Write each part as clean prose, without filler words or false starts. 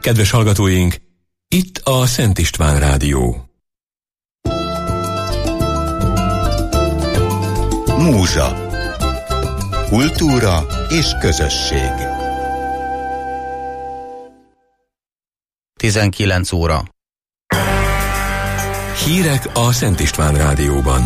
Kedves hallgatóink, itt a Szent István Rádió. Múzsa. Kultúra és közösség. 19 óra. Hírek a Szent István Rádióban.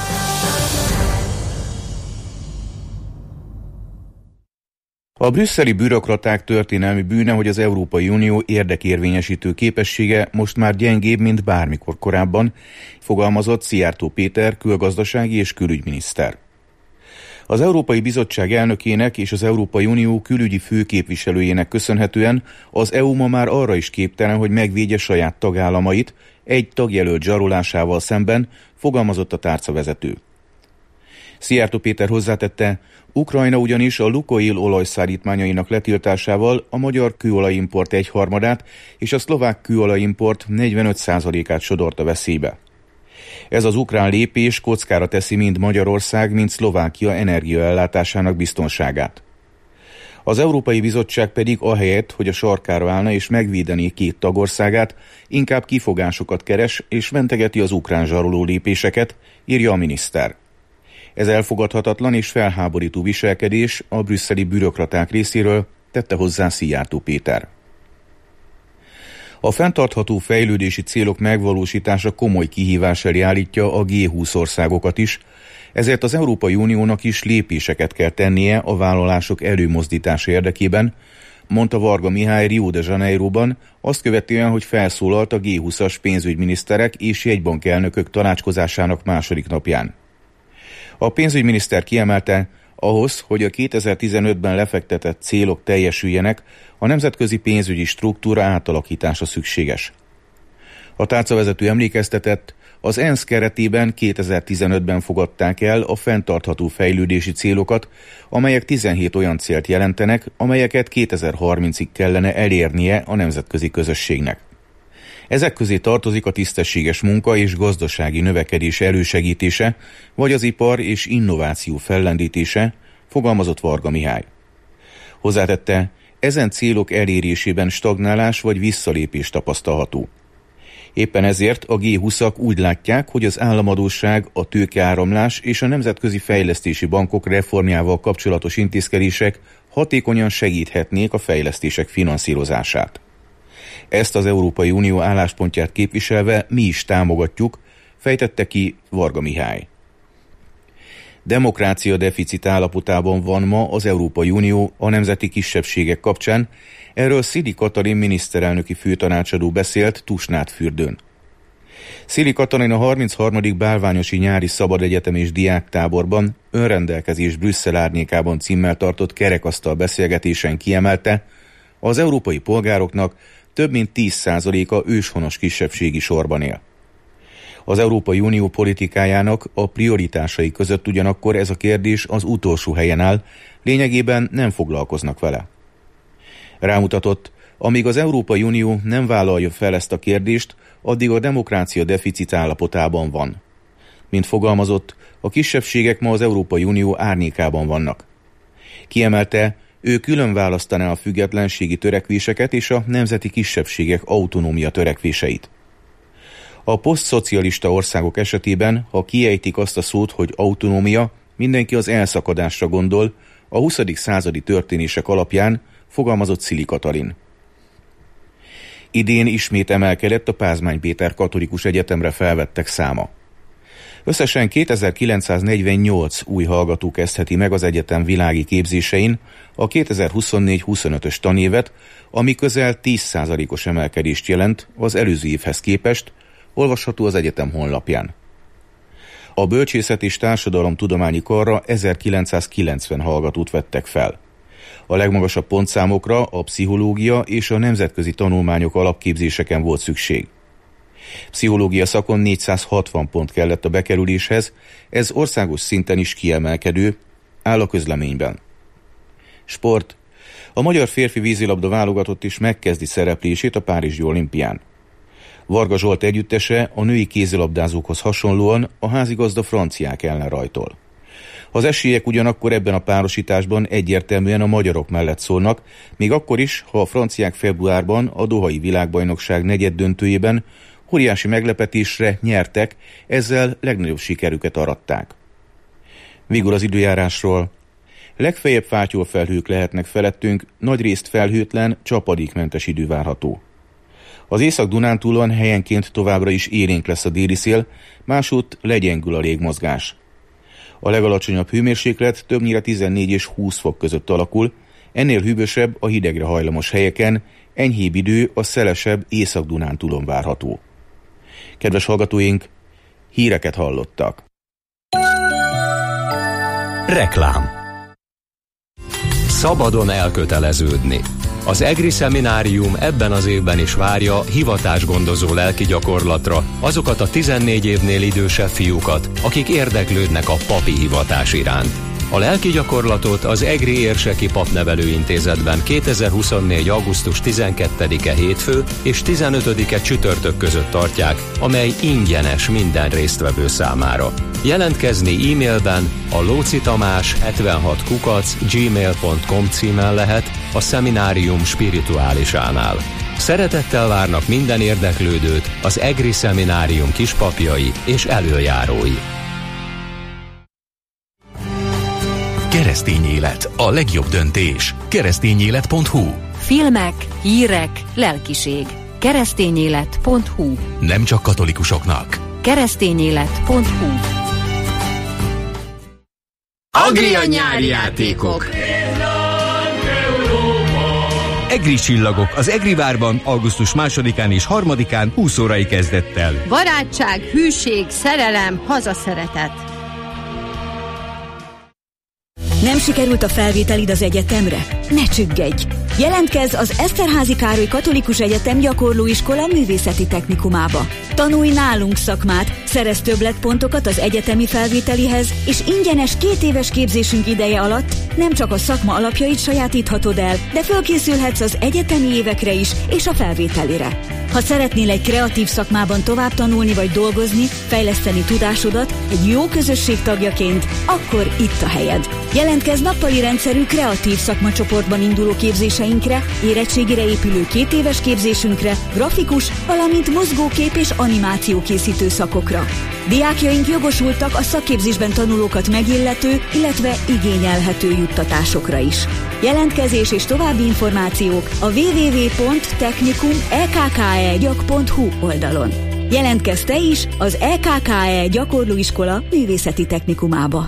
A brüsszeli bürokraták történelmi bűne, hogy az Európai Unió érdekérvényesítő képessége most már gyengébb, mint bármikor korábban, fogalmazott Szijjártó Péter külgazdasági és külügyminiszter. Az Európai Bizottság elnökének és az Európai Unió külügyi főképviselőjének köszönhetően az EU ma már arra is képtelen, hogy megvédje saját tagállamait egy tagjelölt zsarolásával szemben, fogalmazott a tárcavezető. Szijjártó Péter hozzátette, Ukrajna ugyanis a Lukoil olajszállítmányainak letiltásával a magyar kőolajimport 1/3 és a szlovák kőolajimport 45%-át sodorta veszélybe. Ez az ukrán lépés kockára teszi mind Magyarország, mind Szlovákia energiaellátásának biztonságát. Az Európai Bizottság pedig ahelyett, hogy a sarkára állna és megvédené két tagországát, inkább kifogásokat keres és mentegeti az ukrán zsaroló lépéseket, írja a miniszter. Ez elfogadhatatlan és felháborító viselkedés a brüsszeli bürokraták részéről, tette hozzá Szijjártó Péter. A fenntartható fejlődési célok megvalósítása komoly kihívás elé állítja a G20 országokat is, ezért az Európai Uniónak is lépéseket kell tennie a vállalások előmozdítása érdekében, mondta Varga Mihály Rio de Janeiroban, azt követően, hogy felszólalt a G20-as pénzügyminiszterek és jegybankelnökök tanácskozásának második napján. A pénzügyminiszter kiemelte, ahhoz, hogy a 2015-ben lefektetett célok teljesüljenek, a nemzetközi pénzügyi struktúra átalakítása szükséges. A tárcavezető emlékeztetett, az ENSZ keretében 2015-ben fogadták el a fenntartható fejlődési célokat, amelyek 17 olyan célt jelentenek, amelyeket 2030-ig kellene elérnie a nemzetközi közösségnek. Ezek közé tartozik a tisztességes munka és gazdasági növekedés elősegítése, vagy az ipar és innováció fellendítése, fogalmazott Varga Mihály. Hozzátette, ezen célok elérésében stagnálás vagy visszalépés tapasztalható. Éppen ezért a G20-ak úgy látják, hogy az államadósság, a tőkeáramlás és a nemzetközi fejlesztési bankok reformjával kapcsolatos intézkedések hatékonyan segíthetnék a fejlesztések finanszírozását. Ezt az Európai Unió álláspontját képviselve mi is támogatjuk, fejtette ki Varga Mihály. Demokrácia deficit állapotában van ma az Európai Unió a nemzeti kisebbségek kapcsán, erről Szili Katalin miniszterelnöki főtanácsadó beszélt Tusnádfürdőn. Szili Katalin a 33. Bálványosi Nyári Szabad Egyetem és Diáktáborban Önrendelkezés Brüsszel árnyékában címmel tartott kerekasztal beszélgetésen kiemelte, az európai polgároknak több mint 10%-a őshonos kisebbségi sorban él. Az Európai Unió politikájának a prioritásai között ugyanakkor ez a kérdés az utolsó helyen áll, lényegében nem foglalkoznak vele. Rámutatott, amíg az Európai Unió nem vállalja fel ezt a kérdést, addig a demokrácia deficit állapotában van. Mint fogalmazott, a kisebbségek ma az Európai Unió árnyékában vannak. Kiemelte, ő külön választaná a függetlenségi törekvéseket és a nemzeti kisebbségek autonómia törekvéseit. A posztszocialista országok esetében, ha kiejtik azt a szót, hogy autonómia, mindenki az elszakadásra gondol, a 20. századi történések alapján, fogalmazott Szili Katalin. Idén ismét emelkedett a Pázmány Péter Katolikus Egyetemre felvettek száma. Összesen 2948 új hallgató kezdheti meg az egyetem világi képzésein a 2024-25-ös tanévet, ami közel 10%-os emelkedést jelent az előző évhez képest, olvasható az egyetem honlapján. A Bölcsészet és Társadalomtudományi Karra 1990 hallgatót vettek fel. A legmagasabb pontszámokra a pszichológia és a nemzetközi tanulmányok alapképzéseken volt szükség. Pszichológia szakon 460 pont kellett a bekerüléshez, ez országos szinten is kiemelkedő, áll a közleményben. Sport. A magyar férfi vízilabda válogatott is megkezdi szereplését a párizsi olimpián. Varga Zsolt együttese a női kézilabdázókhoz hasonlóan a házigazda franciák ellen rajtol. Az esélyek ugyanakkor ebben a párosításban egyértelműen a magyarok mellett szólnak, még akkor is, ha a franciák februárban a dohai világbajnokság negyeddöntőjében óriási meglepetésre nyertek, ezzel legnagyobb sikerüket aratták. Végül az időjárásról. Legfeljebb fátyolfelhők lehetnek felettünk, nagyrészt felhőtlen, csapadékmentes idő várható. Az Észak-Dunántúlon helyenként továbbra is élénk lesz a déli szél, másútt legyengül a légmozgás. A legalacsonyabb hőmérséklet többnyire 14 és 20 fok között alakul, ennél hűvösebb a hidegre hajlamos helyeken, enyhébb idő a szelesebb Észak-Dunántúlon várható. Kedves hallgatóink, híreket hallottak. Reklám. Szabadon elköteleződni. Az EGRI szeminárium ebben az évben is várja hivatásgondozó lelki gyakorlatra azokat a 14 évnél idősebb fiúkat, akik érdeklődnek a papi hivatás iránt. A lelki gyakorlatot az EGRI Érseki Papnevelőintézetben 2024. augusztus 12-e hétfő és 15-e csütörtök között tartják, amely ingyenes minden résztvevő számára. Jelentkezni e-mailben a locitamás76@gmail.com címen lehet a szeminárium spirituálisánál. Szeretettel várnak minden érdeklődőt az EGRI szeminárium kispapjai és elöljárói. Keresztény élet, a legjobb döntés. Keresztényélet.hu. Filmek, hírek, lelkiség. Keresztényélet.hu. Nem csak katolikusoknak. Keresztényélet.hu. Agria nyári játékok. EGRI csillagok az EGRI várban augusztus 2-án és 3-án 20 órai kezdettel. Barátság, hűség, szerelem, hazaszeretet. Nem sikerült a felvételid az egyetemre? Ne csüggedj! Jelentkezz az Eszterházy Károly Katolikus Egyetem Gyakorlóiskola Művészeti Technikumába. Tanulj nálunk szakmát, szerezz többletpontokat az egyetemi felvételihez, és ingyenes 2 éves képzésünk ideje alatt nem csak a szakma alapjait sajátíthatod el, de fölkészülhetsz az egyetemi évekre is és a felvételire. Ha szeretnél egy kreatív szakmában tovább tanulni vagy dolgozni, fejleszteni tudásodat egy jó közösség tagjaként, akkor itt a helyed. Jelentkezz nappali rendszerű kreatív szakmacsoportban induló képzéseinkre, érettségire épülő 2 éves képzésünkre, grafikus, valamint mozgókép és animációkészítő szakokra. Diákjaink jogosultak a szakképzésben tanulókat megillető, illetve igényelhető juttatásokra is. Jelentkezés és további információk a www.technikum.ekkegyak.hu oldalon. Jelentkezz te is az EKKE Gyakorlóiskola Művészeti Technikumába.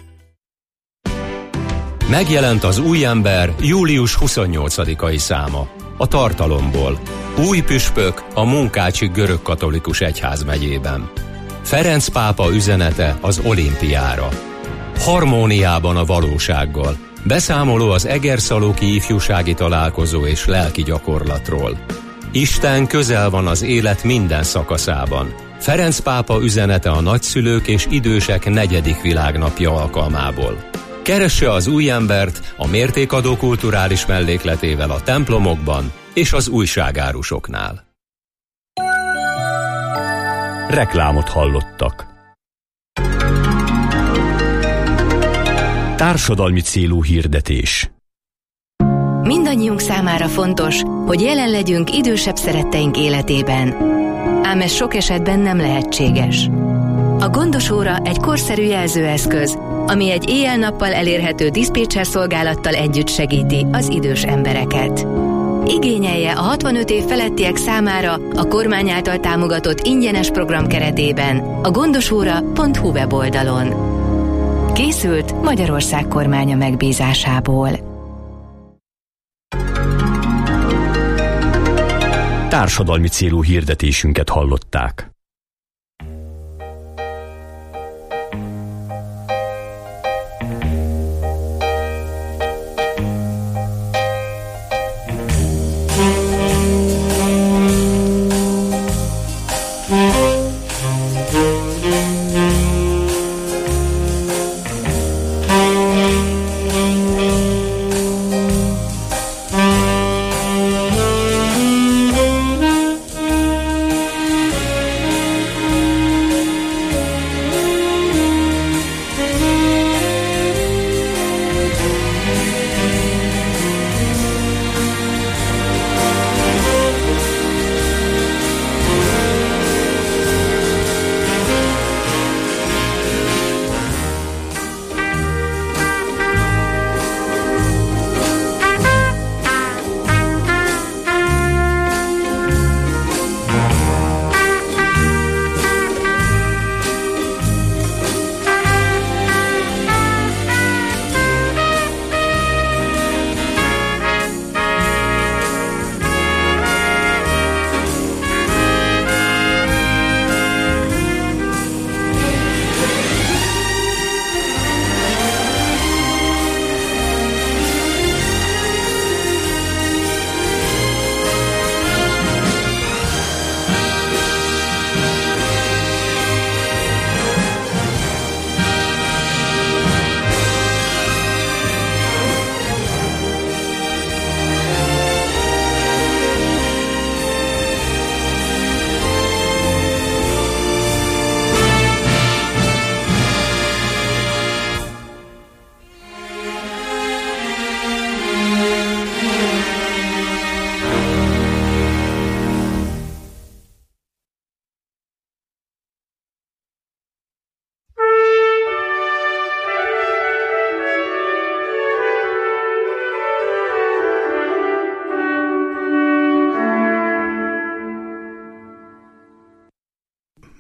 Megjelent az új ember július 28-ai száma. A tartalomból. Új püspök a Munkácsi Görögkatolikus Egyházmegyében. Ferenc pápa üzenete az olimpiára. Harmóniában a valósággal. Beszámoló az Egerszalóki ifjúsági találkozó és lelki gyakorlatról. Isten közel van az élet minden szakaszában. Ferenc pápa üzenete a nagyszülők és idősek 4. világnapja alkalmából. Keresse az új embert a mértékadó kulturális mellékletével a templomokban és az újságárusoknál. Reklámot hallottak. Társadalmi célú hirdetés. Mindannyiunk számára fontos, hogy jelen legyünk idősebb szeretteink életében. Ám ez sok esetben nem lehetséges. A Gondos óra egy korszerű jelzőeszköz, ami egy éjjel-nappal elérhető diszpécser szolgálattal együtt segíti az idős embereket. Igényelje a 65 év felettiek számára a kormány által támogatott ingyenes program keretében a gondosóra.hu weboldalon. Készült Magyarország kormánya megbízásából. Társadalmi célú hirdetésünket hallották.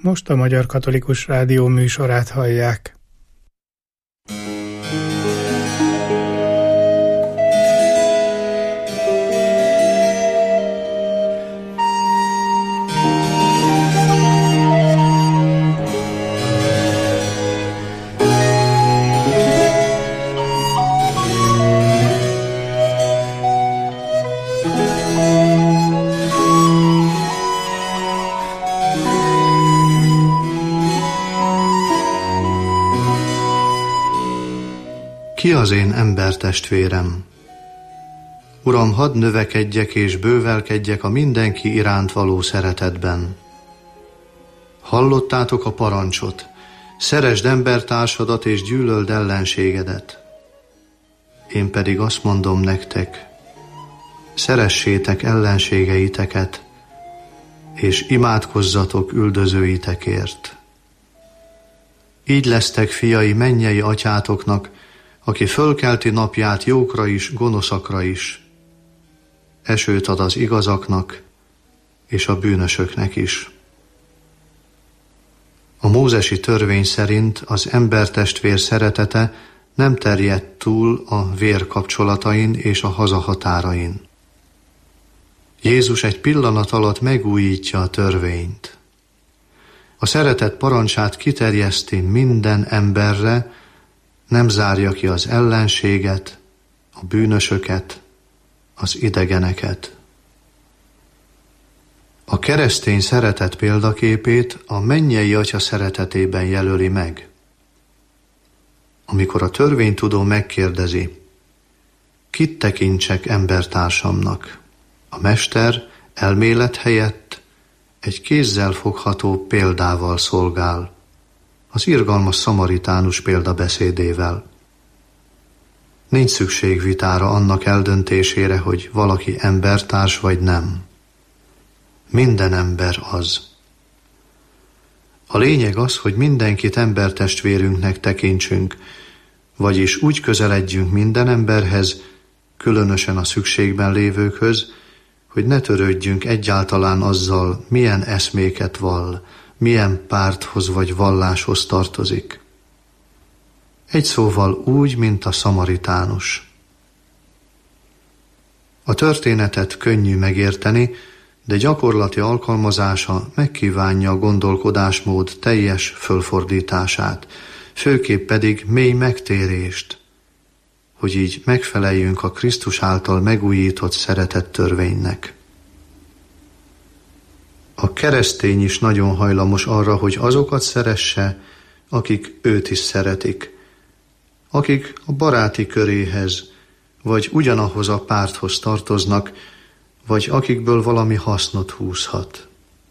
most a Magyar Katolikus Rádió műsorát hallják. Ki az én embertestvérem? Uram, hadd növekedjek és bővelkedjek a mindenki iránt való szeretetben. Hallottátok a parancsot, szeresd embertársadat és gyűlöld ellenségedet. Én pedig azt mondom nektek, szeressétek ellenségeiteket, és imádkozzatok üldözőitekért. Így lesztek fiai mennyei atyátoknak, aki fölkelti napját jókra is, gonoszakra is. Esőt ad az igazaknak, és a bűnösöknek is. A mózesi törvény szerint az embertestvér szeretete nem terjedt túl a vér kapcsolatain és a hazahatárain. Jézus egy pillanat alatt megújítja a törvényt. A szeretet parancsát kiterjeszti minden emberre, nem zárja ki az ellenséget, a bűnösöket, az idegeneket. A keresztény szeretet példaképét a mennyei Atya szeretetében jelöli meg. Amikor a törvénytudó megkérdezi, kit tekintsek embertársamnak, a mester elmélet helyett egy kézzel fogható példával szolgál, az irgalmas szamaritánus példabeszédével. Nincs szükség vitára annak eldöntésére, hogy valaki embertárs vagy nem. Minden ember az. A lényeg az, hogy mindenkit embertestvérünknek tekintsünk, vagyis úgy közeledjünk minden emberhez, különösen a szükségben lévőkhöz, hogy ne törődjünk egyáltalán azzal, milyen eszméket vall, milyen párthoz vagy valláshoz tartozik. Egy szóval úgy, mint a szamaritánus. A történetet könnyű megérteni, de gyakorlati alkalmazása megkívánja a gondolkodásmód teljes fölfordítását, főképp pedig mély megtérést, hogy így megfeleljünk a Krisztus által megújított szeretett törvénynek. A keresztény is nagyon hajlamos arra, hogy azokat szeresse, akik őt is szeretik, akik a baráti köréhez, vagy ugyanahoz a párthoz tartoznak, vagy akikből valami hasznot húzhat.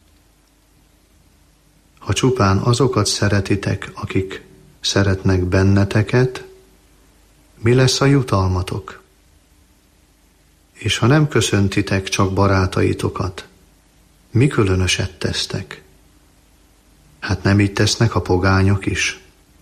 Ha csupán azokat szeretitek, akik szeretnek benneteket, mi lesz a jutalmatok? És ha nem köszöntitek csak barátaitokat, mi különöset tesztek? Hát nem így tesznek a pogányok is?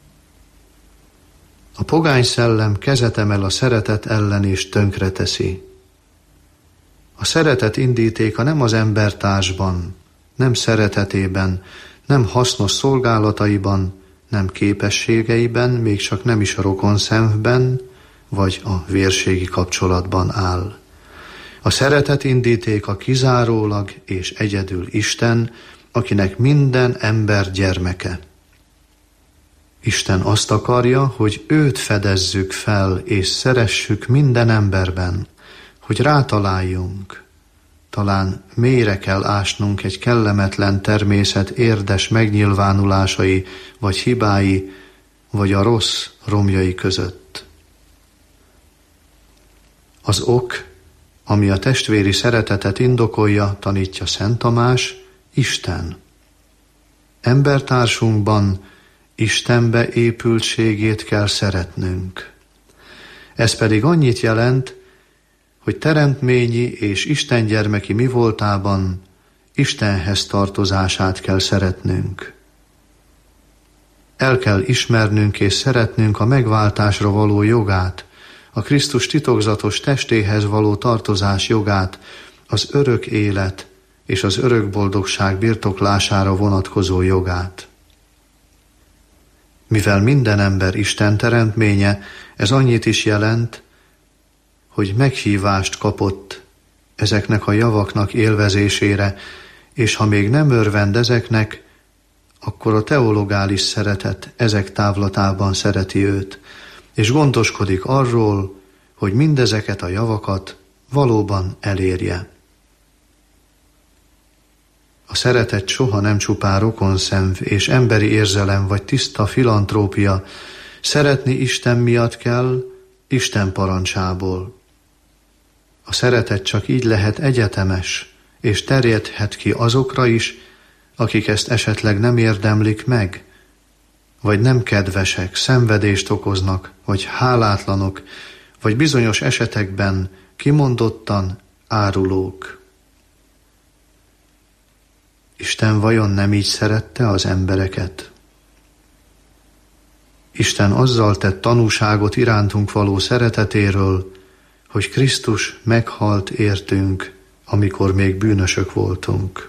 A pogány szellem kezet emel a szeretet ellen és tönkreteszi. A szeretet indítéka nem az embertársban, nem szeretetében, nem hasznos szolgálataiban, nem képességeiben, még csak nem is a rokonszenvben, vagy a vérségi kapcsolatban áll. A szeretet indítéka kizárólag és egyedül Isten, akinek minden ember gyermeke. Isten azt akarja, hogy őt fedezzük fel és szeressük minden emberben, hogy rátaláljunk. Talán mélyre kell ásnunk egy kellemetlen természet érdes megnyilvánulásai, vagy hibái, vagy a rossz romjai között. Az ok, ami a testvéri szeretetet indokolja, tanítja Szent Tamás, Isten. Embertársunkban Istenbe épültségét kell szeretnünk. Ez pedig annyit jelent, hogy teremtményi és Isten gyermeki mi voltában Istenhez tartozását kell szeretnünk. El kell ismernünk és szeretnünk a megváltásra való jogát, a Krisztus titokzatos testéhez való tartozás jogát, az örök élet és az örök boldogság birtoklására vonatkozó jogát. Mivel minden ember Isten teremtménye, ez annyit is jelent, hogy meghívást kapott ezeknek a javaknak élvezésére, és ha még nem örvend ezeknek, akkor a teologális szeretet ezek távlatában szereti őt, és gondoskodik arról, hogy mindezeket a javakat valóban elérje. A szeretet soha nem csupán rokonszenv és emberi érzelem vagy tiszta filantrópia, szeretni Isten miatt kell, Isten parancsából. A szeretet csak így lehet egyetemes, és terjedhet ki azokra is, akik ezt esetleg nem érdemlik meg, vagy nem kedvesek, szenvedést okoznak, vagy hálátlanok, vagy bizonyos esetekben kimondottan árulók. Isten vajon nem így szerette az embereket? Isten azzal tett tanúságot irántunk való szeretetéről, hogy Krisztus meghalt értünk, amikor még bűnösök voltunk.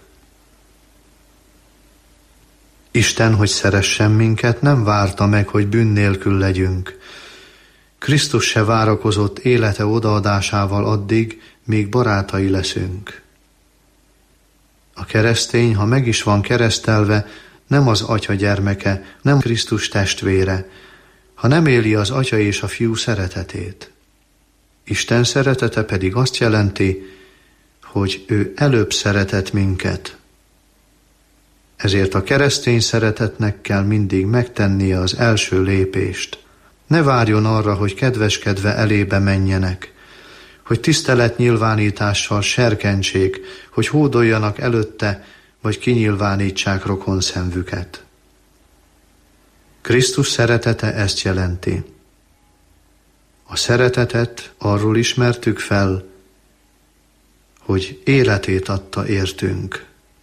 Isten, hogy szeressen minket, nem várta meg, hogy bűn nélkül legyünk. Krisztus se várakozott élete odaadásával addig, míg barátai leszünk. A keresztény, ha meg is van keresztelve, nem az Atya gyermeke, nem Krisztus testvére, ha nem éli az Atya és a Fiú szeretetét. Isten szeretete pedig azt jelenti, hogy ő előbb szeretett minket. Ezért a keresztény szeretetnek kell mindig megtennie az első lépést. Ne várjon arra, hogy kedveskedve elébe menjenek, hogy tiszteletnyilvánítással serkentsék, hogy hódoljanak előtte, vagy kinyilvánítsák rokonszenvüket. Krisztus szeretete ezt jelenti. A szeretetet arról ismertük fel, hogy életét adta értünk.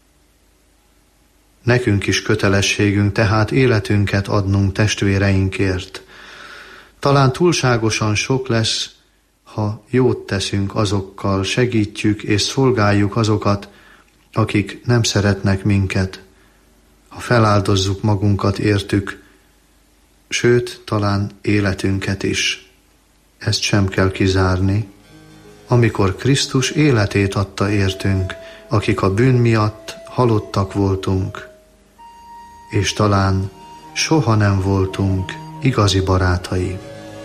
Nekünk is kötelességünk tehát életünket adnunk testvéreinkért. Talán túlságosan sok lesz, ha jót teszünk azokkal, segítjük és szolgáljuk azokat, akik nem szeretnek minket, ha feláldozzuk magunkat értük, sőt, talán életünket is. Ezt sem kell kizárni, amikor Krisztus életét adta értünk, akik a bűn miatt halottak voltunk, és talán soha nem voltunk igazi barátai.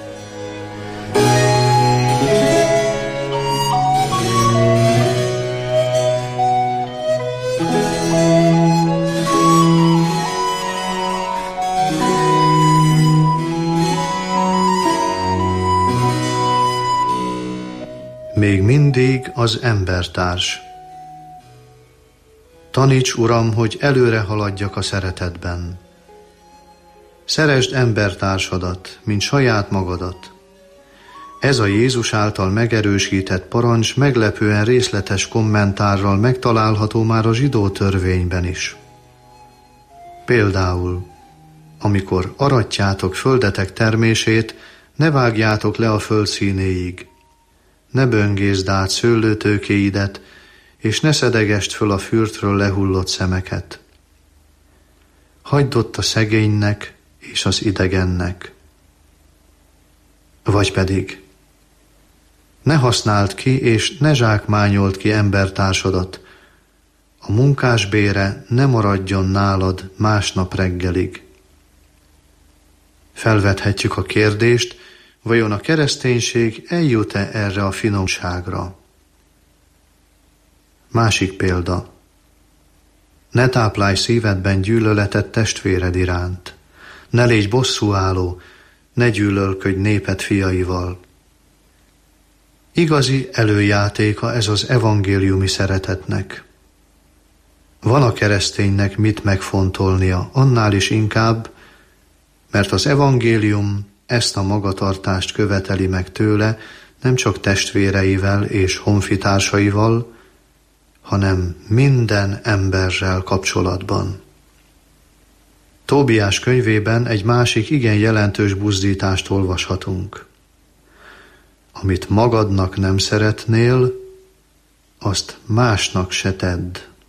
Még mindig az embertárs. Taníts, Uram, hogy előre haladjak a szeretetben. Szeresd embertársadat, mint saját magadat. Ez a Jézus által megerősített parancs meglepően részletes kommentárral megtalálható már a zsidó törvényben is. Például, amikor aratjátok földetek termését, ne vágjátok le a föld színéig, ne böngészd át szőlőtőkéidet, és ne szedegest föl a fürtről lehullott szemeket. Hagyd ott a szegénynek és az idegennek. Vagy pedig, ne használd ki és ne zsákmányold ki embertársadat, a munkás bére ne maradjon nálad másnap reggelig. Felvethetjük a kérdést, vajon a kereszténység eljut-e erre a finomságra? Másik példa. Ne táplálj szívedben gyűlöletet testvéred iránt. Ne légy bosszúálló, ne gyűlölködj néped fiaival. Igazi előjátéka ez az evangéliumi szeretetnek. Van a kereszténynek mit megfontolnia, annál is inkább, mert az evangélium ezt a magatartást követeli meg tőle, nem csak testvéreivel és honfitársaival, hanem minden emberrel kapcsolatban. Tóbiás könyvében egy másik igen jelentős buzdítást olvashatunk. Amit magadnak nem szeretnél, azt másnak se tedd.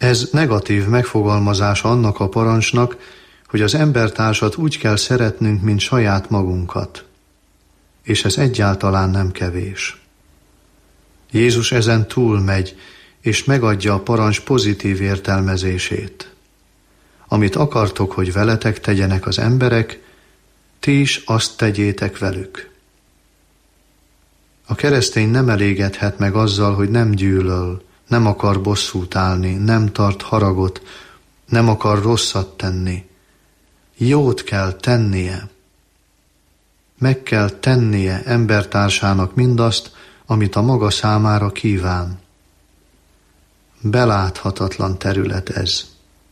Ez negatív megfogalmazása annak a parancsnak, hogy az embertársat úgy kell szeretnünk, mint saját magunkat. És ez egyáltalán nem kevés. Jézus ezen túlmegy, és megadja a parancs pozitív értelmezését. Amit akartok, hogy veletek tegyenek az emberek, ti is azt tegyétek velük. A keresztény nem elégedhet meg azzal, hogy nem gyűlöl, nem akar bosszút állni, nem tart haragot, nem akar rosszat tenni. Jót kell tennie. Meg kell tennie embertársának mindazt, amit a maga számára kíván. Beláthatatlan terület ez.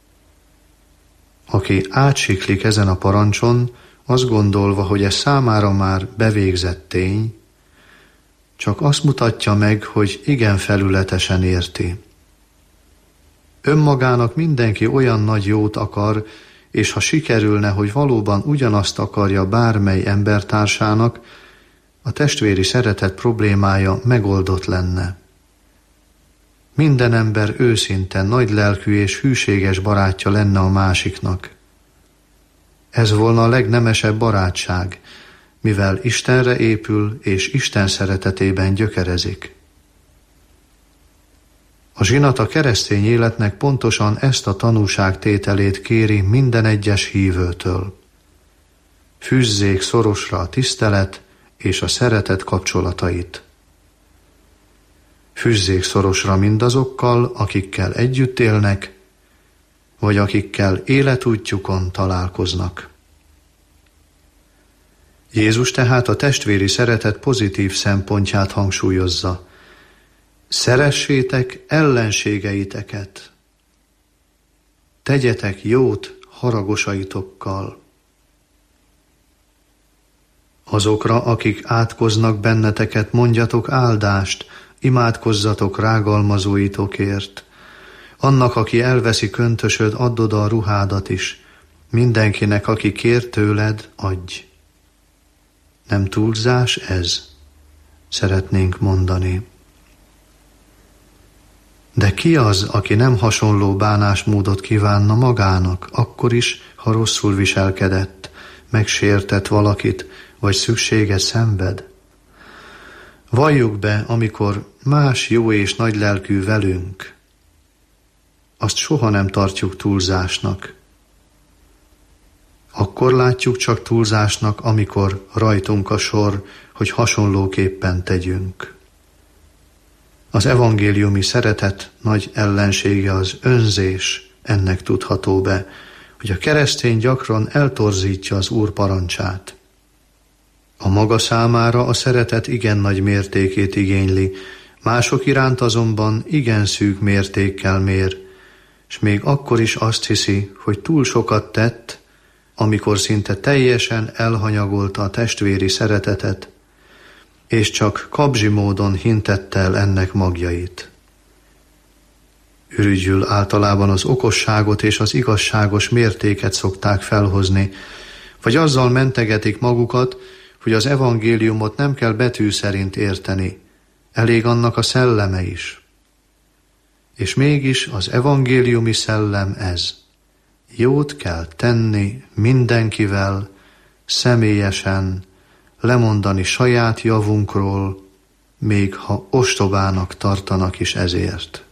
Aki átsiklik ezen a parancson, azt gondolva, hogy ez számára már bevégzett tény, csak azt mutatja meg, hogy igen felületesen érti. Önmagának mindenki olyan nagy jót akar, és ha sikerülne, hogy valóban ugyanazt akarja bármely embertársának, a testvéri szeretet problémája megoldott lenne. Minden ember őszinte, nagylelkű és hűséges barátja lenne a másiknak. Ez volna a legnemesebb barátság, mivel Istenre épül és Isten szeretetében gyökerezik. A zsinat a keresztény életnek pontosan ezt a tanúságtételét kéri minden egyes hívőtől. Fűzzék szorosra a tisztelet és a szeretet kapcsolatait. Fűzzék szorosra mindazokkal, akikkel együtt élnek, vagy akikkel életútjukon találkoznak. Jézus tehát a testvéri szeretet pozitív szempontját hangsúlyozza. Szeressétek ellenségeiteket. Tegyetek jót haragosaitokkal. Azokra, akik átkoznak benneteket, mondjatok áldást, imádkozzatok rágalmazóitokért. Annak, aki elveszi köntösöd, add oda a ruhádat is. Mindenkinek, aki kér tőled, adj. Nem túlzás ez? Szeretnénk mondani. De ki az, aki nem hasonló bánásmódot kívánna magának, akkor is, ha rosszul viselkedett, megsértett valakit, vagy szükséget szenved? Valljuk be, amikor más jó és nagylelkű velünk, azt soha nem tartjuk túlzásnak. Akkor látjuk csak túlzásnak, amikor rajtunk a sor, hogy hasonlóképpen tegyünk. Az evangéliumi szeretet nagy ellensége az önzés, ennek tudható be, hogy a keresztény gyakran eltorzítja az Úr parancsát. A maga számára a szeretet igen nagy mértékét igényli, mások iránt azonban igen szűk mértékkel mér, és még akkor is azt hiszi, hogy túl sokat tett, amikor szinte teljesen elhanyagolta a testvéri szeretetet, és csak kabzsi módon hintette el ennek magjait. Ürügyül általában az okosságot és az igazságos mértéket szokták felhozni, vagy azzal mentegetik magukat, hogy az evangéliumot nem kell betű szerint érteni, elég annak a szelleme is. És mégis az evangéliumi szellem ez. Jót kell tenni mindenkivel, személyesen, lemondani saját javunkról, még ha ostobának tartanak is ezért.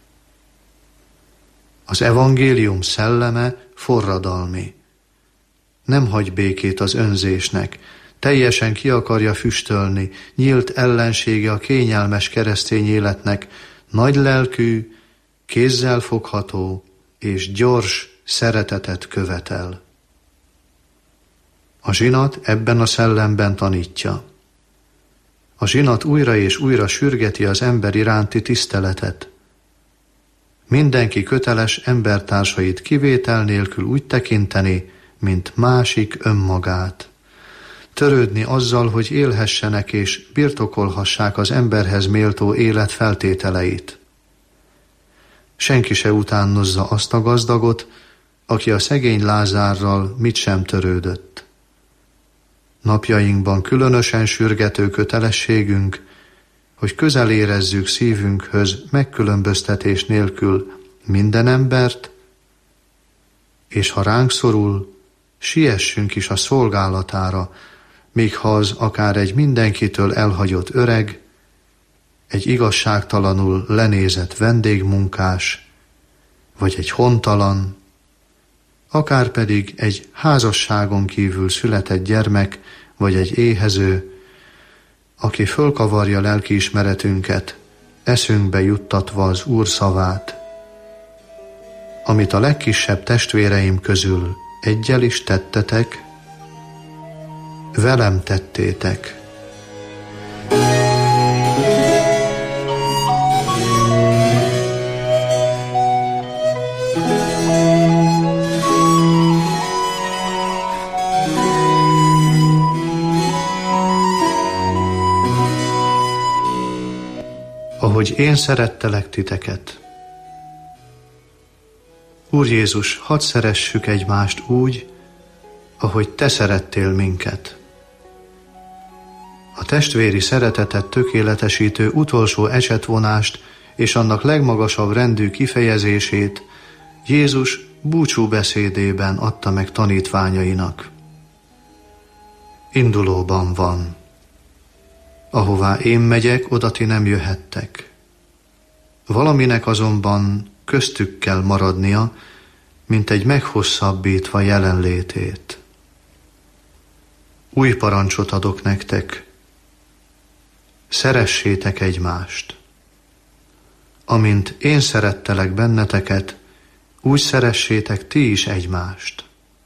Az evangélium szelleme forradalmi. Nem hagy békét az önzésnek, teljesen ki akarja füstölni, nyílt ellensége a kényelmes keresztény életnek, nagylelkű, kézzel fogható és gyors szeretetet követel. A zsinat ebben a szellemben tanítja. A zsinat újra és újra sürgeti az ember iránti tiszteletet. Mindenki köteles embertársait kivétel nélkül úgy tekinteni, mint másik önmagát. Törődni azzal, hogy élhessenek és birtokolhassák az emberhez méltó élet feltételeit. Senki se utánozza azt a gazdagot, aki a szegény Lázárral mit sem törődött. Napjainkban különösen sürgető kötelességünk, hogy közel érezzük szívünkhöz megkülönböztetés nélkül minden embert, és ha ránk szorul, siessünk is a szolgálatára, még ha az akár egy mindenkitől elhagyott öreg, egy igazságtalanul lenézett vendégmunkás, vagy egy hontalan, akár pedig egy házasságon kívül született gyermek, vagy egy éhező, aki fölkavarja lelkiismeretünket, eszünkbe juttatva az Úr szavát, amit a legkisebb testvéreim közül eggyel is tettetek, velem tettétek. Ahogy én szerettelek titeket. Úr Jézus, hadd szeressük egymást úgy, ahogy te szerettél minket. A testvéri szeretetet tökéletesítő utolsó ecsetvonást és annak legmagasabb rendű kifejezését Jézus búcsúbeszédében adta meg tanítványainak. Indulóban van. Ahová én megyek, oda ti nem jöhettek. Valaminek azonban köztük kell maradnia, mint egy meghosszabbítva jelenlétét. Új parancsot adok nektek. Szeressétek egymást. Amint én szerettelek benneteket, úgy szeressétek ti is egymást.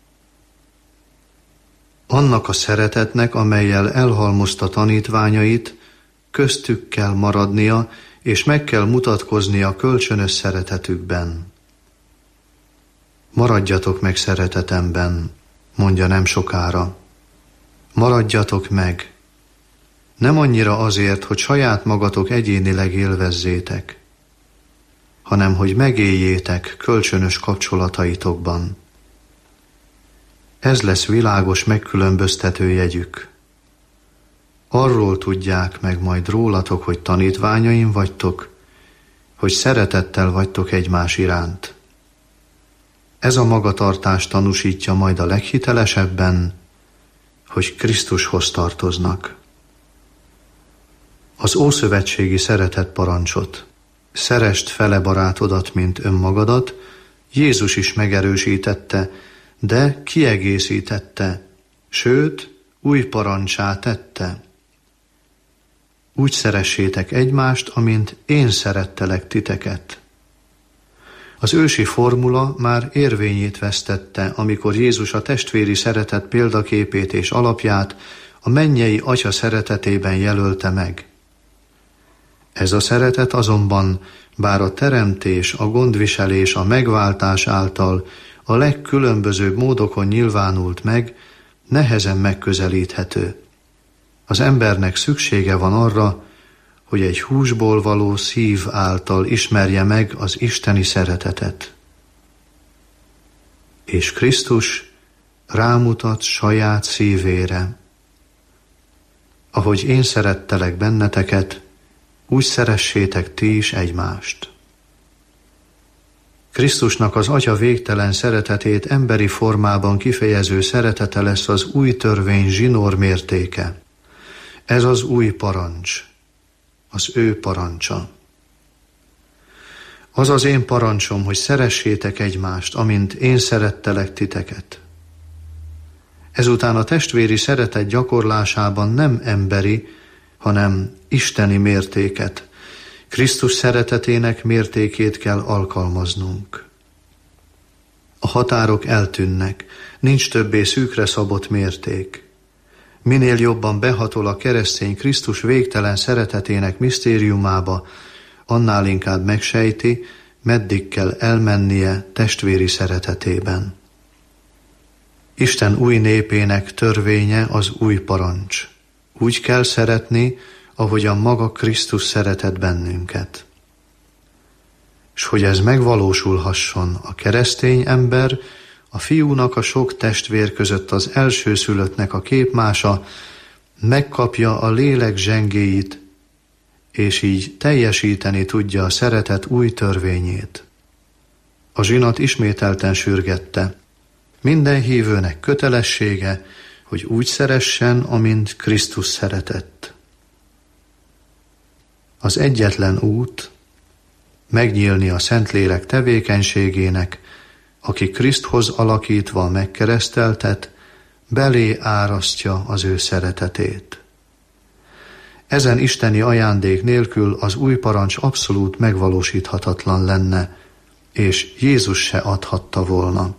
Annak a szeretetnek, amellyel elhalmozta tanítványait, köztük kell maradnia, és meg kell mutatkoznia kölcsönös szeretetükben. Maradjatok meg szeretetemben, mondja nem sokára. Maradjatok meg. Nem annyira azért, hogy saját magatok egyénileg élvezzétek, hanem hogy megéljétek kölcsönös kapcsolataitokban. Ez lesz világos megkülönböztető jegyük. Arról tudják meg majd rólatok, hogy tanítványaim vagytok, hogy szeretettel vagytok egymás iránt. Ez a magatartás tanúsítja majd a leghitelesebben, hogy Krisztushoz tartoznak. Az ószövetségi szeretet parancsot, szeresd fele barátodat, mint önmagadat, Jézus is megerősítette, de kiegészítette, sőt, új parancsá tette. Úgy szeressétek egymást, amint én szerettelek titeket. Az ősi formula már érvényét vesztette, amikor Jézus a testvéri szeretet példaképét és alapját a mennyei Atya szeretetében jelölte meg. Ez a szeretet azonban, bár a teremtés, a gondviselés, a megváltás által a legkülönbözőbb módokon nyilvánult meg, nehezen megközelíthető. Az embernek szüksége van arra, hogy egy húsból való szív által ismerje meg az isteni szeretetet. És Krisztus rámutat saját szívére. Ahogy én szerettelek benneteket, úgy szeressétek ti is egymást. Krisztusnak az Atya végtelen szeretetét emberi formában kifejező szeretete lesz az új törvény zsinór mértéke. Ez az új parancs, az ő parancsa. Az az én parancsom, hogy szeressétek egymást, amint én szerettelek titeket. Ezután a testvéri szeretet gyakorlásában nem emberi, hanem isteni mértéket, Krisztus szeretetének mértékét kell alkalmaznunk. A határok eltűnnek, nincs többé szűkre szabott mérték. Minél jobban behatol a keresztény Krisztus végtelen szeretetének misztériumába, annál inkább megsejti, meddig kell elmennie testvéri szeretetében. Isten új népének törvénye az új parancs. Úgy kell szeretni, ahogyan maga Krisztus szeretett bennünket. És hogy ez megvalósulhasson, a keresztény ember a fiúnak a sok testvér között az elsőszülöttnek a képmása, megkapja a lélek zsengéit, és így teljesíteni tudja a szeretet új törvényét. A zsinat ismételten sürgette. Minden hívőnek kötelessége, hogy úgy szeressen, amint Krisztus szeretett. Az egyetlen út megnyílni a Szentlélek tevékenységének, aki Krisztushoz alakítva megkereszteltet, belé árasztja az ő szeretetét. Ezen isteni ajándék nélkül az új parancs abszolút megvalósíthatatlan lenne, és Jézus se adhatta volna.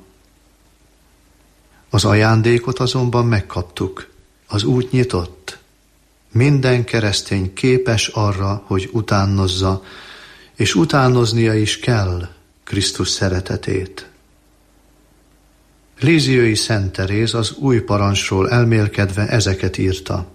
Az ajándékot azonban megkaptuk, az út nyitott. Minden keresztény képes arra, hogy utánozza, és utánoznia is kell Krisztus szeretetét. Líziói Szent Teréz az új parancsról elmélkedve ezeket írta.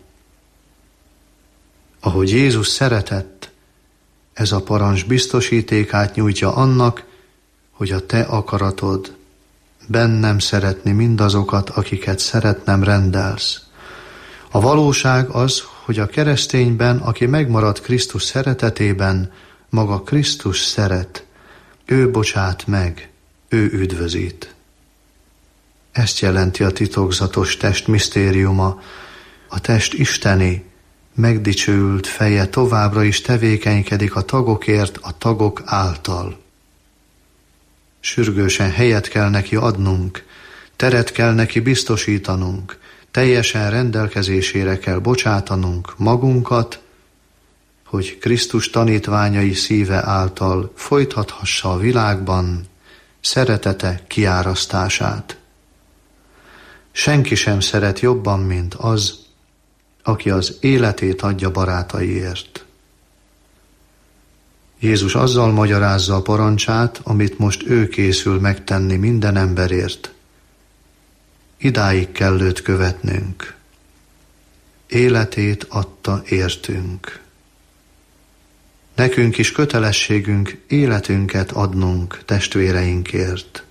Ahogy Jézus szeretett, ez a parancs biztosítékát nyújtja annak, hogy a te akaratod bennem szeretni mindazokat, akiket szeretnem rendelsz. A valóság az, hogy a keresztényben, aki megmarad Krisztus szeretetében, maga Krisztus szeret, ő bocsát meg, ő üdvözít. Ezt jelenti a titokzatos test misztériuma, a test isteni, megdicsőült feje továbbra is tevékenykedik a tagokért, a tagok által. Sürgősen helyet kell neki adnunk, teret kell neki biztosítanunk, teljesen rendelkezésére kell bocsátanunk magunkat, hogy Krisztus tanítványai szíve által folytathassa a világban szeretete kiárasztását. Senki sem szeret jobban, mint az, aki az életét adja barátaiért. Jézus azzal magyarázza a parancsát, amit most ő készül megtenni minden emberért. Idáig kell őt követnünk. Életét adta értünk. Nekünk is kötelességünk életünket adnunk testvéreinkért.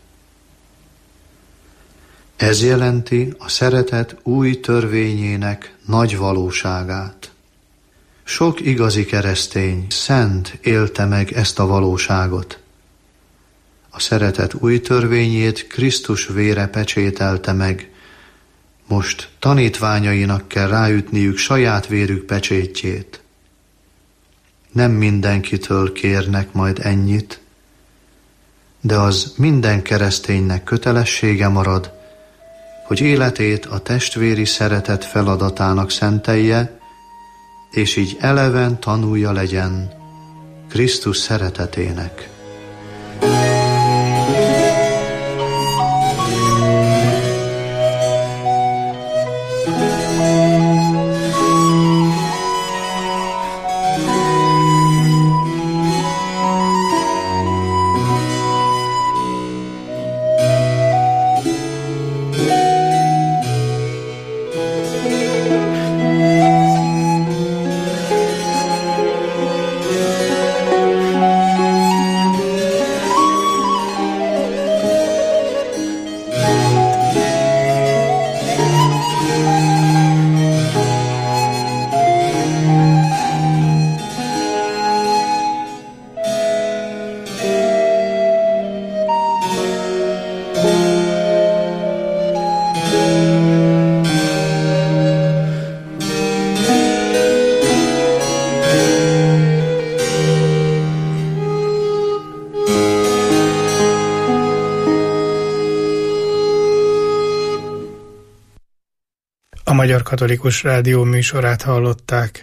Ez jelenti a szeretet új törvényének nagy valóságát. Sok igazi keresztény, szent élte meg ezt a valóságot. A szeretet új törvényét Krisztus vére pecsételte meg. Most tanítványainak kell ráütniük saját vérük pecsétjét. Nem mindenkitől kérnek majd ennyit, de az minden kereszténynek kötelessége marad, hogy életét a testvéri szeretet feladatának szentelje, és így eleven tanulja legyen Krisztus szeretetének. A Magyar Katolikus Rádió műsorát hallották.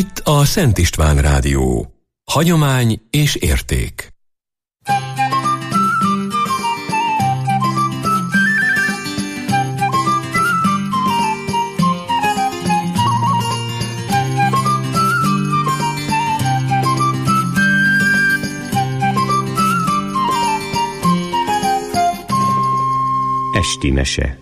Itt a Szent István Rádió. Hagyomány és érték. Esti mese.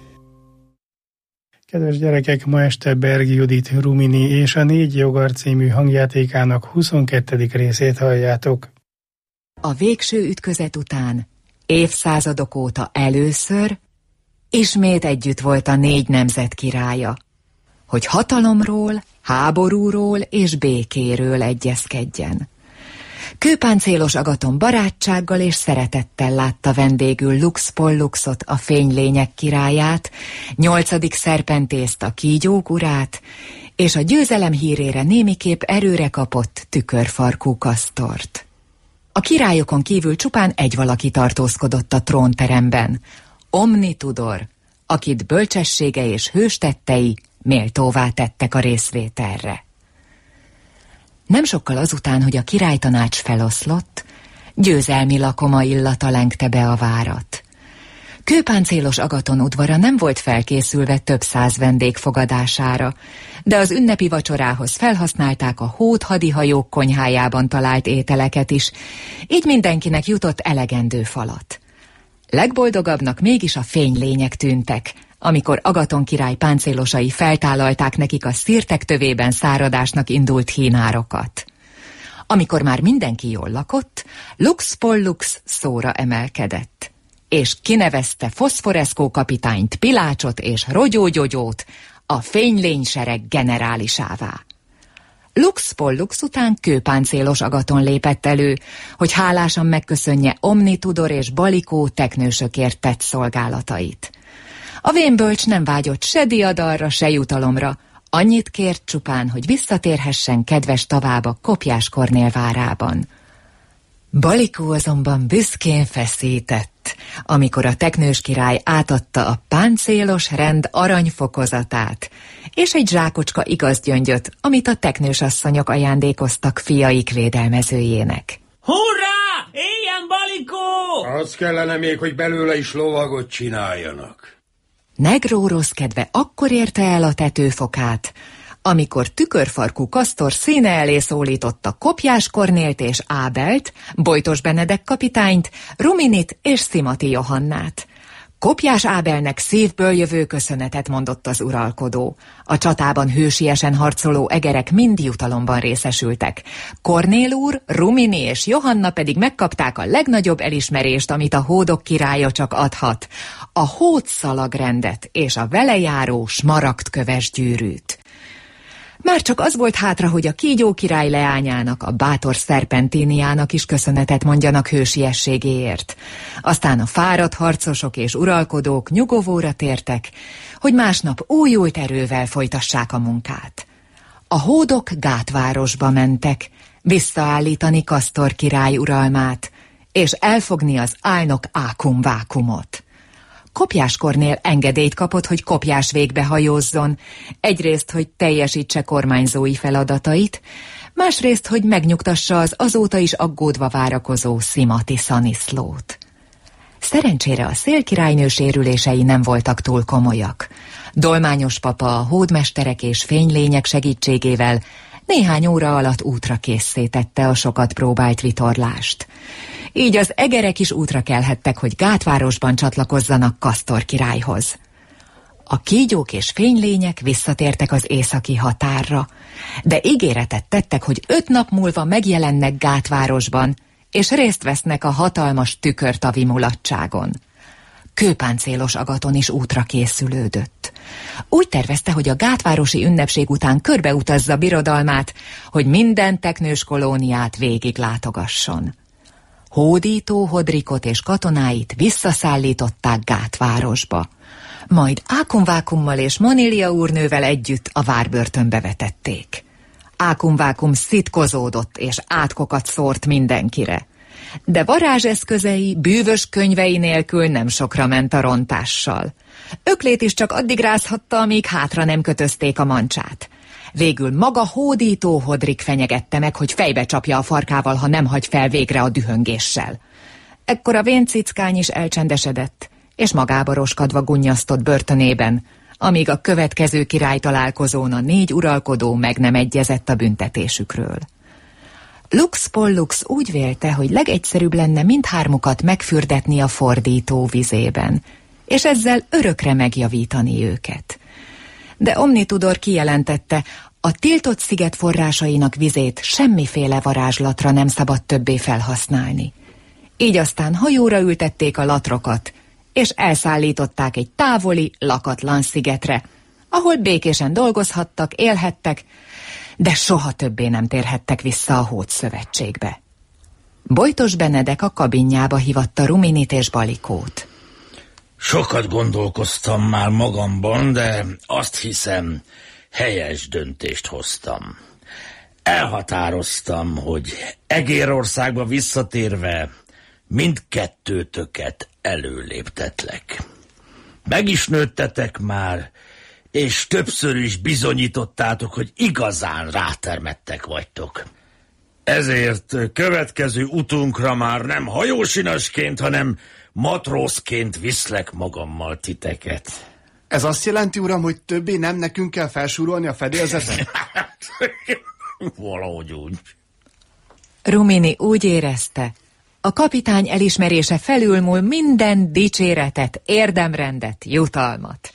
Kedves gyerekek, ma este Berg Judit, Rumini és a 4 Jogar című hangjátékának 22. részét halljátok. A végső ütközet után, évszázadok óta először, ismét együtt volt a 4 nemzet királya, hogy hatalomról, háborúról és békéről egyezkedjen. Kőpáncélos Agaton barátsággal és szeretettel látta vendégül Lux Polluxot, a fénylények királyát, 8. Szerpentészt, a kígyók urát, és a győzelem hírére némiképp erőre kapott tükörfarkú Kasztort. A királyokon kívül csupán egy valaki tartózkodott a trónteremben, Omni Tudor, akit bölcsessége és hőstettei méltóvá tettek a részvételre. Nem sokkal azután, hogy a királytanács feloszlott, győzelmi lakoma illata lengte be a várat. Kőpáncélos Agaton udvara nem volt felkészülve több 100 vendég fogadására, de az ünnepi vacsorához felhasználták a hód hadihajók konyhájában talált ételeket is, így mindenkinek jutott elegendő falat. Legboldogabbnak mégis a fénylények tűntek, amikor Agaton király páncélosai feltállalták nekik a szirtek tövében száradásnak indult hínárokat. Amikor már mindenki jól lakott, Lux Pollux szóra emelkedett, és kinevezte Foszforeszkó kapitányt, Pilácsot és Rogyógyogyót a fénylénysereg generálisává. Lux Pollux után Kőpáncélos Agaton lépett elő, hogy hálásan megköszönje Omni Tudor és Balikó teknősökért tett szolgálatait. A vénbölcs nem vágyott se diadalra, se jutalomra, annyit kért csupán, hogy visszatérhessen kedves tavába Kopjás Kornél várában. Balikó azonban büszkén feszített, amikor a teknős király átadta a páncélos rend aranyfokozatát, és egy zsákocska igazgyöngyöt, amit a teknős asszonyok ajándékoztak fiaik védelmezőjének. Hurrá! Éljen Balikó! Az kellene még, hogy belőle is lovagot csináljanak. Negró rossz kedve akkor érte el a tetőfokát, amikor tükörfarkú Kasztor színe elé szólította Kopjás Kornélt és Ábelt, Bojtos Benedek kapitányt, Ruminit és Szimati Johannát. Kopjás Ábelnek szívből jövő köszönetet mondott az uralkodó. A csatában hősiesen harcoló egerek mind jutalomban részesültek. Kornél úr, Rumini és Johanna pedig megkapták a legnagyobb elismerést, amit a hódok királya csak adhat, a hódszalagrendet és a vele járó smaragdköves gyűrűt. Már csak az volt hátra, hogy a kígyó király leányának, a bátor Szerpentiniának is köszönetet mondjanak hősiességéért. Aztán a fáradt harcosok és uralkodók nyugovóra tértek, hogy másnap újult erővel folytassák a munkát. A hódok Gátvárosba mentek, visszaállítani Kasztor király uralmát, és elfogni az álnok Ákum-Vákumot. Kopjás Kornél engedélyt kapott, hogy Kopjás végbe hajózzon, egyrészt, hogy teljesítse kormányzói feladatait, másrészt, hogy megnyugtassa az azóta is aggódva várakozó Szimati Szaniszlót. Szerencsére a szélkirálynő sérülései nem voltak túl komolyak. Dolmányos papa a hódmesterek és fénylények segítségével néhány óra alatt útra készítette a sokat próbált vitorlást. Így az egerek is útra kelhettek, hogy Gátvárosban csatlakozzanak Kasztor királyhoz. A kígyók és fénylények visszatértek az északi határra, de ígéretet tettek, hogy 5 nap múlva megjelennek Gátvárosban, és részt vesznek a hatalmas tükörtavi mulatságon. Kőpáncélos Agaton is útra készülődött. Úgy tervezte, hogy a gátvárosi ünnepség után körbeutazza birodalmát, hogy minden teknős kolóniát végig látogasson. Hódító Hodrikot és katonáit visszaszállították Gátvárosba. Majd Ákum-Vákummal és Manília úrnővel együtt a várbörtönbe vetették. Ákum-Vákum szitkozódott és átkokat szórt mindenkire. De varázseszközei, bűvös könyvei nélkül nem sokra ment a rontással. Öklét is csak addig rázhatta, amíg hátra nem kötözték a mancsát. Végül maga hódító Hodrik fenyegette meg, hogy fejbe csapja a farkával, ha nem hagy fel végre a dühöngéssel. Ekkor a véncickány is elcsendesedett, és magába roskadva gunnyasztott börtönében, amíg a következő királytalálkozón a 4 uralkodó meg nem egyezett a büntetésükről. Lux Pollux úgy vélte, hogy legegyszerűbb lenne mindhármukat megfürdetni a fordító vizében, és ezzel örökre megjavítani őket. De Omnitudor kijelentette, a tiltott sziget forrásainak vizét semmiféle varázslatra nem szabad többé felhasználni. Így aztán hajóra ültették a latrokat, és elszállították egy távoli, lakatlan szigetre, ahol békésen dolgozhattak, élhettek, de soha többé nem térhettek vissza a Hódszövetségbe. Bojtos Benedek a kabinjába hívatta Ruminit és Balikót. Sokat gondolkoztam már magamban, de azt hiszem, helyes döntést hoztam. Elhatároztam, hogy Egérországba visszatérve mindkettőtöket előléptetlek. Meg is nőttetek már, és többször is bizonyítottátok, hogy igazán rátermettek vagytok. Ezért következő utunkra már nem hajósinasként, hanem matrózként viszlek magammal titeket. Ez azt jelenti, uram, hogy többé nem nekünk kell felsúrolni a fedélzetet? Valahogy úgy. Rumini úgy érezte, a kapitány elismerése felülmúl minden dicséretet, érdemrendet, jutalmat.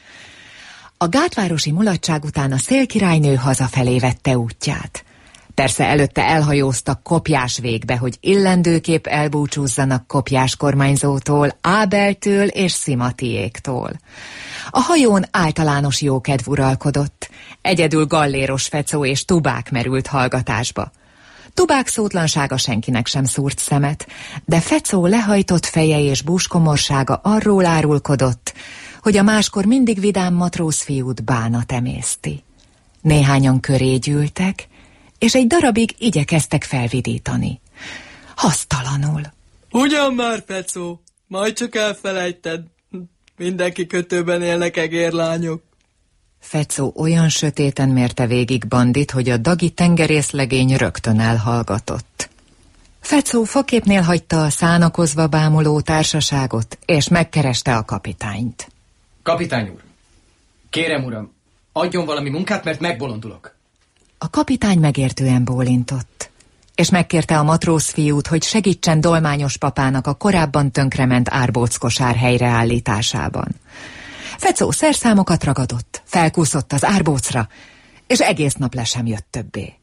A gátvárosi mulatság után a szélkirálynő hazafelé vette útját. Persze előtte elhajóztak Kopjásvégbe, hogy illendőképp elbúcsúzzanak Kopjás kormányzótól, Ábeltől és Szimatiéktól. A hajón általános jókedv uralkodott, egyedül Galléros Fecó és Tubák merült hallgatásba. Tubák szótlansága senkinek sem szúrt szemet, de Fecó lehajtott feje és búskomorsága arról árulkodott, hogy a máskor mindig vidám matrózfiút bánat emészti. Néhányan köré gyűltek, és egy darabig igyekeztek felvidítani. Hasztalanul. Ugyan már, Fecó, majd csak elfelejted. Mindenki kötőben élnek egérlányok. Fecó olyan sötéten mérte végig Bandit, hogy a dagi tengerészlegény rögtön elhallgatott. Fecó faképnél hagyta a szánakozva bámuló társaságot, és megkereste a kapitányt. Kapitány úr, kérem uram, adjon valami munkát, mert megbolondulok. A kapitány megértően bólintott, és megkérte a matrózfiút, hogy segítsen dolmányos papának a korábban tönkrement árbóckosár helyreállításában. Fecó szerszámokat ragadott, felkúszott az árbócra, és egész nap le sem jött többé.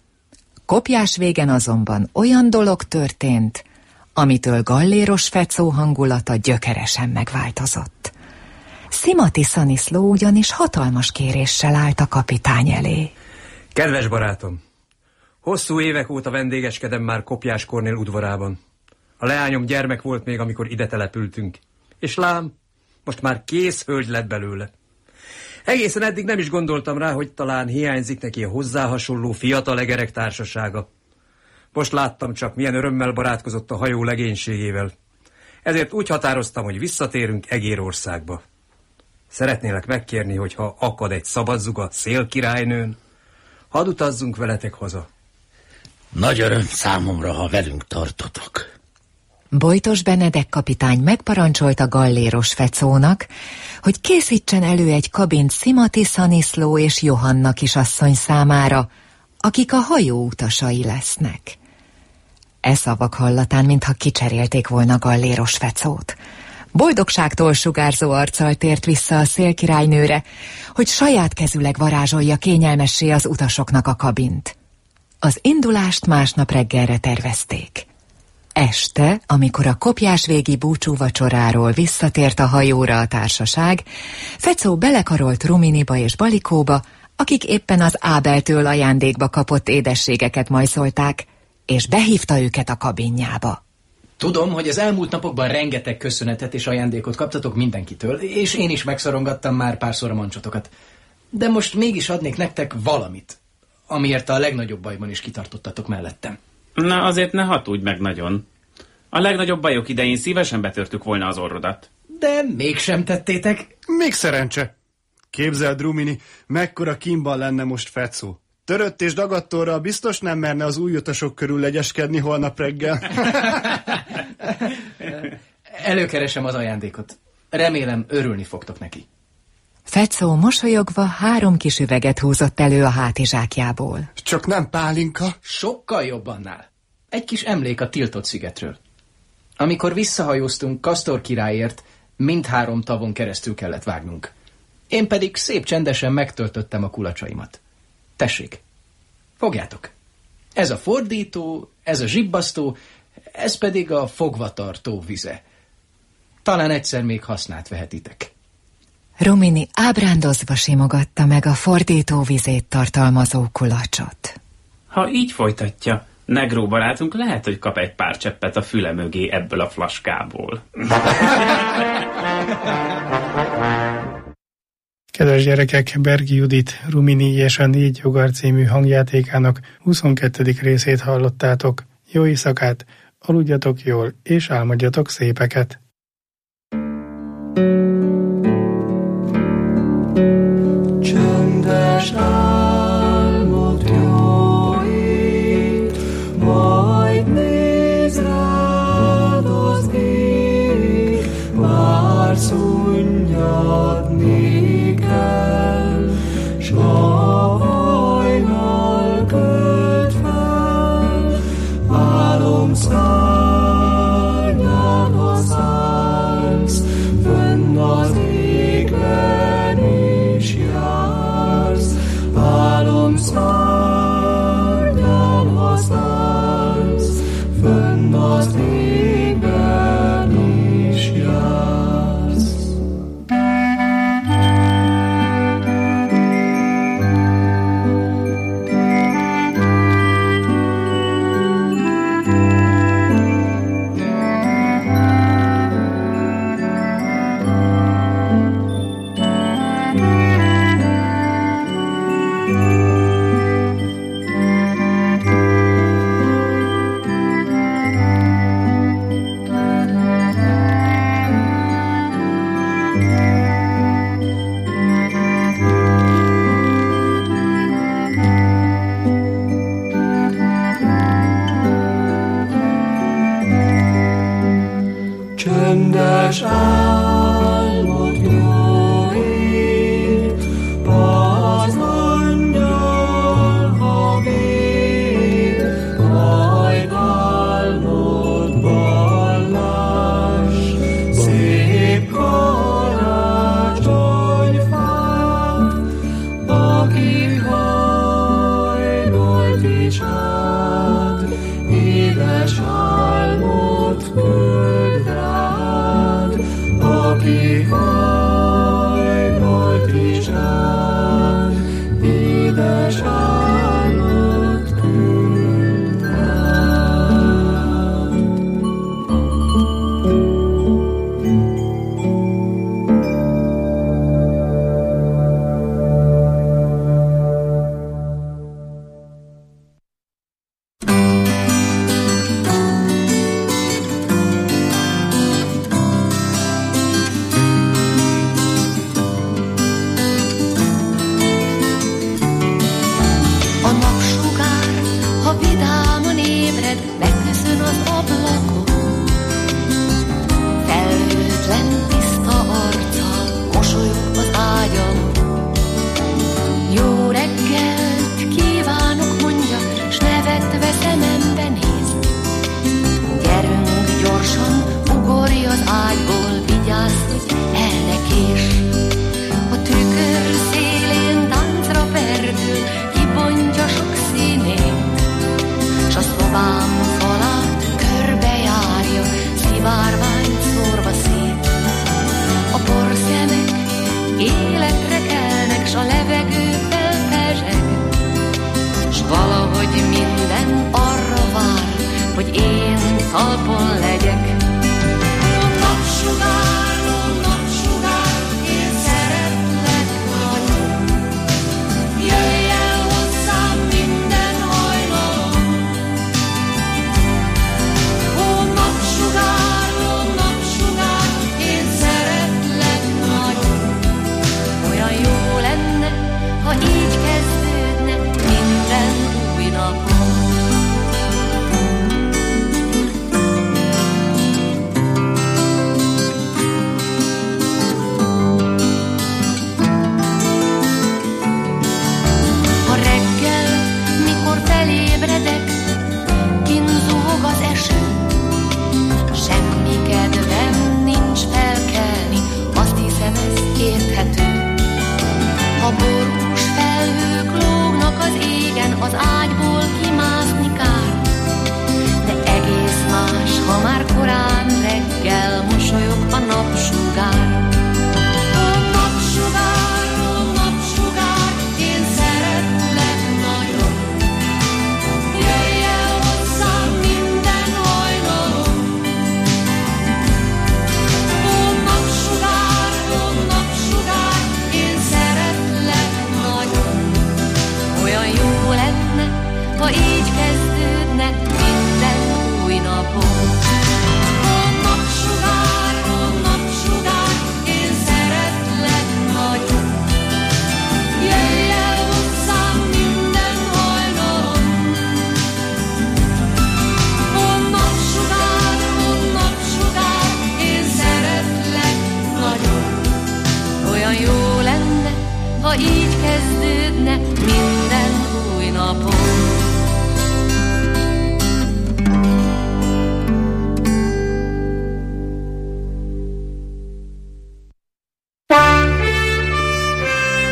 Kopjásvégen azonban olyan dolog történt, amitől Galléros Fecó hangulata gyökeresen megváltozott. Szimati Szaniszló ugyanis hatalmas kéréssel állt a kapitány elé. Kedves barátom, hosszú évek óta vendégeskedem már Kopjás Kornél udvarában. A leányom gyermek volt még, amikor ide települtünk. És lám, most már kész hölgy lett belőle. Egészen eddig nem is gondoltam rá, hogy talán hiányzik neki a hozzá hasonló fiatal egerek társasága. Most láttam csak, milyen örömmel barátkozott a hajó legénységével. Ezért úgy határoztam, hogy visszatérünk Egérországba. Szeretnélek megkérni, hogy ha akad egy szabadzuga szélkirálynőn, hadd utazzunk veletek haza. Nagy öröm számomra, ha velünk tartotok. Bojtos Benedek kapitány megparancsolta Galléros Fecónak, hogy készítsen elő egy kabint Szimati Szaniszló és Johanna kisasszony számára, akik a hajó utasai lesznek. E szavak hallatán, mintha kicserélték volna Galléros Fecót. Boldogságtól sugárzó arccal tért vissza a szélkirálynőre, hogy saját kezüleg varázsolja kényelmessé az utasoknak a kabint. Az indulást másnap reggelre tervezték. Este, amikor a kopjásvégi búcsúvacsoráról visszatért a hajóra a társaság, Fecó belekarolt Ruminiba és Balikóba, akik éppen az Ábeltől ajándékba kapott édességeket majszolták, és behívta őket a kabinjába. Tudom, hogy az elmúlt napokban rengeteg köszönetet és ajándékot kaptatok mindenkitől, és én is megszorongattam már párszor a mancsotokat. De most mégis adnék nektek valamit, amiért a legnagyobb bajban is kitartottatok mellettem. Na, azért ne hatudj meg nagyon. A legnagyobb bajok idején szívesen betörtük volna az orrodat. De mégsem tettétek. Még szerencse. Képzeld, Rumini, mekkora kínban lenne most Fecó. Törött és dagadtorral biztos nem merne az új utasok körül legyeskedni holnap reggel. Előkeresem az ajándékot. Remélem, örülni fogtok neki. Fecó mosolyogva 3 kis üveget húzott elő a hátizsákjából. Csak nem pálinka? Sokkal jobb annál. Egy kis emlék a tiltott szigetről. Amikor visszahajóztunk Kasztor királyért, mindhárom tavon keresztül kellett vágnunk. Én pedig szép csendesen megtöltöttem a kulacsaimat. Tessék, fogjátok. Ez a fordító, ez a zsibbasztó, ez pedig a fogvatartó vize. Talán egyszer még hasznát vehetitek. Rumini ábrándozva simogatta meg a fordító vizét tartalmazó kulacsot. Ha így folytatja, Negró barátunk lehet, hogy kap egy pár cseppet a füle mögé ebből a flaskából. Kedves gyerekek, Bergi Judit, Rumini és a 4 jogar című hangjátékának 22. részét hallottátok. Jó éjszakát, aludjatok jól, és álmodjatok szépeket!